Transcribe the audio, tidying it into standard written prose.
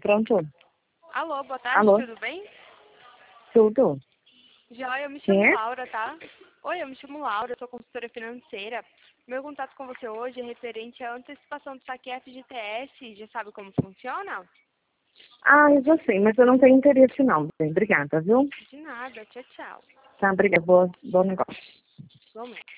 Pronto. Alô, boa tarde, Alô? tudo bem? Tudo. Joia, eu me Quem chamo é? Laura, tá? Oi, eu me chamo Laura, eu sou consultora financeira. Meu contato com você hoje é referente à antecipação do saque FGTS. Já sabe como funciona? Ah, eu já sei, mas eu não tenho interesse não. Bem, obrigada, viu? De nada, tchau, tchau. Tá, obrigada. Bom negócio. Igualmente.